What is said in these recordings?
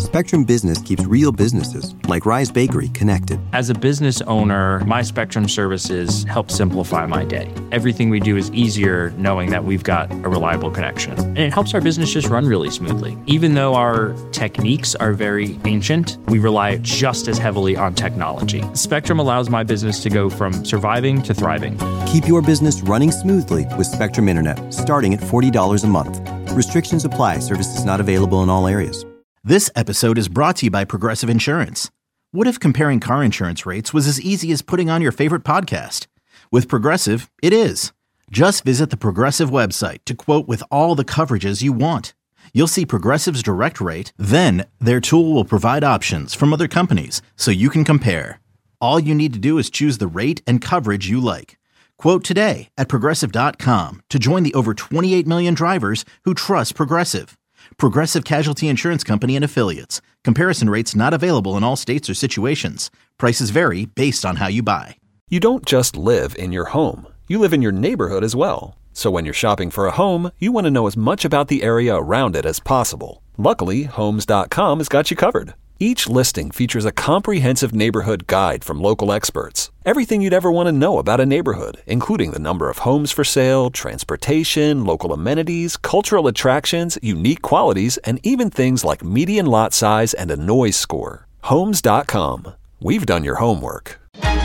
Spectrum Business keeps real businesses, like Rise Bakery, connected. As a business owner, my Spectrum services help simplify my day. Everything we do is easier knowing that we've got a reliable connection. And it helps our business just run really smoothly. Even though our techniques are very ancient, we rely just as heavily on technology. Spectrum allows my business to go from surviving to thriving. Keep your business running smoothly with Spectrum Internet, starting at $40 a month. Restrictions apply. Services not available in all areas. This episode is brought to you by Progressive Insurance. What if comparing car insurance rates was as easy as putting on your favorite podcast? With Progressive, it is. Just visit the Progressive website to quote with all the coverages you want. You'll see Progressive's direct rate, then their tool will provide options from other companies so you can compare. All you need to do is choose the rate and coverage you like. Quote today at Progressive.com to join the over 28 million drivers who trust Progressive. Progressive Casualty Insurance Company and Affiliates. Comparison rates not available in all states or situations. Prices vary based on how you buy. You don't just live in your home. You live in your neighborhood as well. So when you're shopping for a home, you want to know as much about the area around it as possible. Luckily, Homes.com has got you covered. Each listing features a comprehensive neighborhood guide from local experts. Everything you'd ever want to know about a neighborhood, including the number of homes for sale, transportation, local amenities, cultural attractions, unique qualities, and even things like median lot size and a noise score. Homes.com. We've done your homework.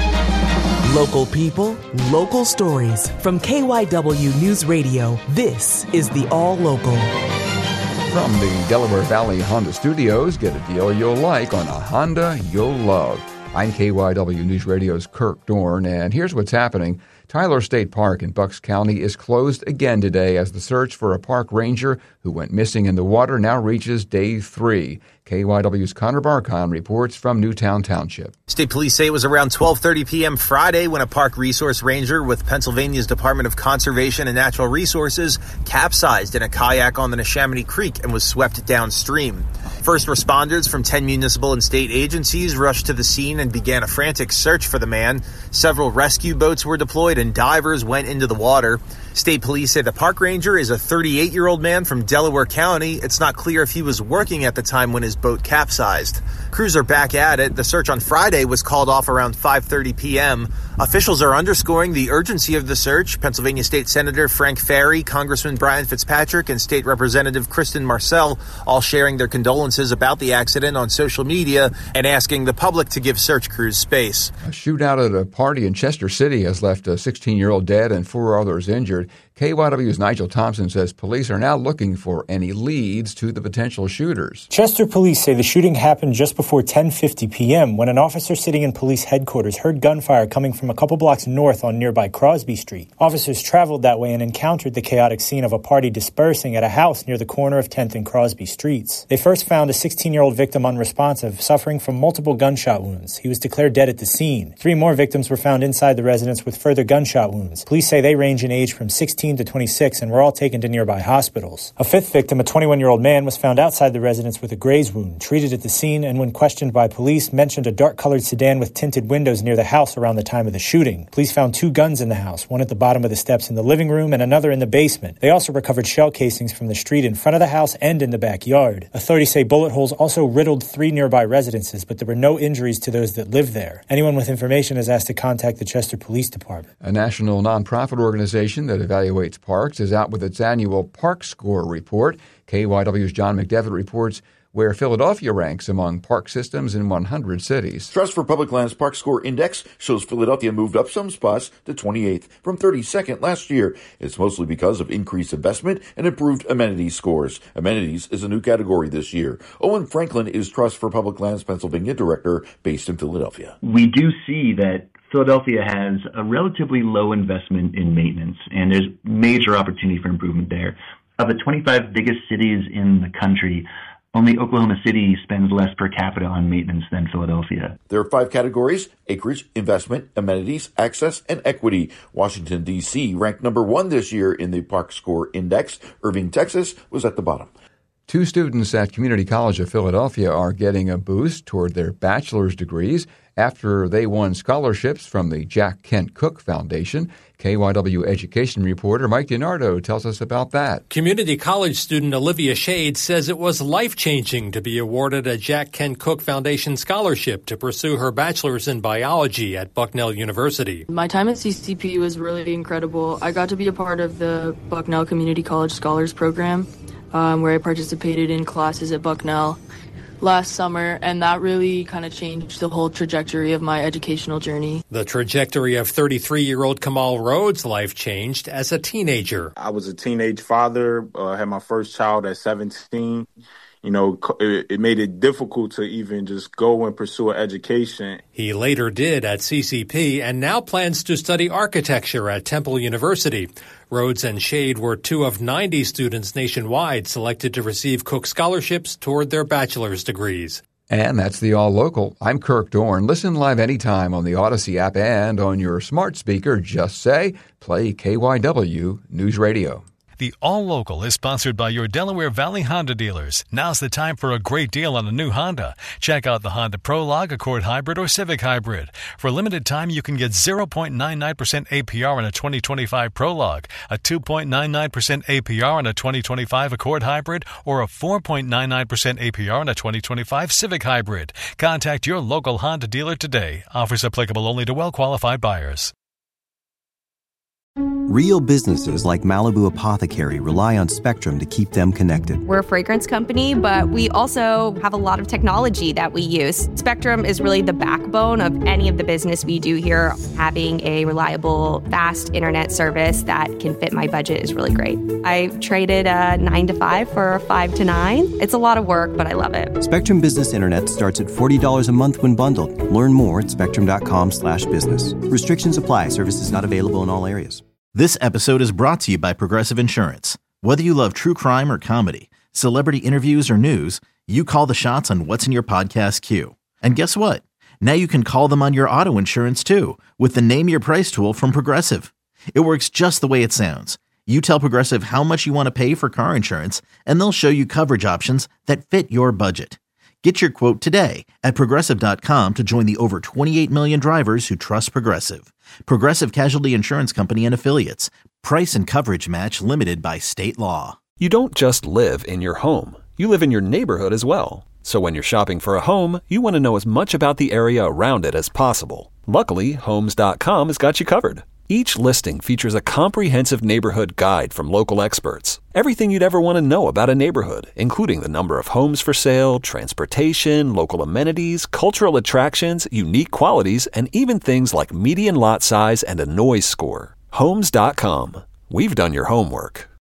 Local people, local stories. From KYW News Radio, this is the All Local. From the Delaware Valley Honda Studios, get a deal you'll like on a Honda you'll love. I'm KYW News Radio's Kirk Dorn, and here's what's happening. Tyler State Park in Bucks County is closed again today as the search for a park ranger who went missing in the water now reaches day 3. KYW's Connor Barcon reports from Newtown Township. State police say it was around 12:30 p.m. Friday when a park resource ranger with Pennsylvania's Department of Conservation and Natural Resources capsized in a kayak on the Neshaminy Creek and was swept downstream. First responders from 10 municipal and state agencies rushed to the scene and began a frantic search for the man. Several rescue boats were deployed and divers went into the water. State police say the park ranger is a 38-year-old man from Delaware County. It's not clear if he was working at the time when his boat capsized. Crews are back at it. The search on Friday was called off around 5:30 p.m. Officials are underscoring the urgency of the search. Pennsylvania State Senator Frank Ferry, Congressman Brian Fitzpatrick, and State Representative Kristen Marcel all sharing their condolences about the accident on social media and asking the public to give search crews space. A shootout at a party in Chester City has left a 16-year-old dead and 4 others injured. KYW's Nigel Thompson says police are now looking for any leads to the potential shooters. Chester police say the shooting happened just before 10:50 p.m. when an officer sitting in police headquarters heard gunfire coming from a couple blocks north on nearby Crosby Street. Officers traveled that way and encountered the chaotic scene of a party dispersing at a house near the corner of 10th and Crosby Streets. They first found a 16-year-old victim unresponsive, suffering from multiple gunshot wounds. He was declared dead at the scene. 3 more victims were found inside the residence with further gunshot wounds. Police say they range in age from 16 to 26 and were all taken to nearby hospitals. A 5th victim, a 21-year-old man, was found outside the residence with a graze wound, treated at the scene, and when questioned by police, mentioned a dark-colored sedan with tinted windows near the house around the time of the shooting. Police found 2 guns in the house, one at the bottom of the steps in the living room and another in the basement. They also recovered shell casings from the street in front of the house and in the backyard. Authorities say bullet holes also riddled 3 nearby residences, but there were no injuries to those that lived there. Anyone with information is asked to contact the Chester Police Department. A national nonprofit organization that evaluates parks is out with its annual Park Score report. KYW's John McDevitt reports where Philadelphia ranks among park systems in 100 cities. Trust for Public Lands Park Score Index shows Philadelphia moved up some spots to 28th from 32nd last year. It's mostly because of increased investment and improved amenity scores. Amenities is a new category this year. Owen Franklin is Trust for Public Lands Pennsylvania director based in Philadelphia. We do see that Philadelphia has a relatively low investment in maintenance, and there's major opportunity for improvement there. Of the 25 biggest cities in the country, only Oklahoma City spends less per capita on maintenance than Philadelphia. There are 5 categories: acreage, investment, amenities, access, and equity. Washington, D.C. ranked number 1 this year in the Park Score Index. Irving, Texas was at the bottom. Two students at Community College of Philadelphia are getting a boost toward their bachelor's degrees after they won scholarships from the Jack Kent Cooke Foundation. KYW education reporter Mike DiNardo tells us about that. Community college student Olivia Shade says it was life-changing to be awarded a Jack Kent Cooke Foundation scholarship to pursue her bachelor's in biology at Bucknell University. My time at CCP was really incredible. I got to be a part of the Bucknell Community College Scholars Program, where I participated in classes at Bucknell last summer, and that really kind of changed the whole trajectory of my educational journey. The trajectory of 33-year-old Kamal Rhodes' life changed as a teenager. I was a teenage father, had my first child at 17. You know, it made it difficult to even just go and pursue an education. He later did at CCP and now plans to study architecture at Temple University. Rhodes and Shade were two of 90 students nationwide selected to receive Cooke scholarships toward their bachelor's degrees. And that's the All Local. I'm Kirk Dorn. Listen live anytime on the Odyssey app and on your smart speaker. Just say, play KYW News Radio. The All Local is sponsored by your Delaware Valley Honda dealers. Now's the time for a great deal on a new Honda. Check out the Honda Prologue, Accord Hybrid, or Civic Hybrid. For a limited time, you can get 0.99% APR on a 2025 Prologue, a 2.99% APR on a 2025 Accord Hybrid, or a 4.99% APR on a 2025 Civic Hybrid. Contact your local Honda dealer today. Offers applicable only to well-qualified buyers. Real businesses like Malibu Apothecary rely on Spectrum to keep them connected. We're a fragrance company, but we also have a lot of technology that we use. Spectrum is really the backbone of any of the business we do here. Having a reliable, fast internet service that can fit my budget is really great. I traded a 9 to 5 for a 5 to 9. It's a lot of work, but I love it. Spectrum Business Internet starts at $40 a month when bundled. Learn more at spectrum.com/business. Restrictions apply. Services not available in all areas. This episode is brought to you by Progressive Insurance. Whether you love true crime or comedy, celebrity interviews or news, you call the shots on what's in your podcast queue. And guess what? Now you can call them on your auto insurance too with the Name Your Price tool from Progressive. It works just the way it sounds. You tell Progressive how much you want to pay for car insurance, and they'll show you coverage options that fit your budget. Get your quote today at Progressive.com to join the over 28 million drivers who trust Progressive. Progressive Casualty Insurance Company and Affiliates. Price and coverage match limited by state law. You don't just live in your home. You live in your neighborhood as well. So when you're shopping for a home, you want to know as much about the area around it as possible. Luckily, Homes.com has got you covered. Each listing features a comprehensive neighborhood guide from local experts. Everything you'd ever want to know about a neighborhood, including the number of homes for sale, transportation, local amenities, cultural attractions, unique qualities, and even things like median lot size and a noise score. Homes.com. We've done your homework.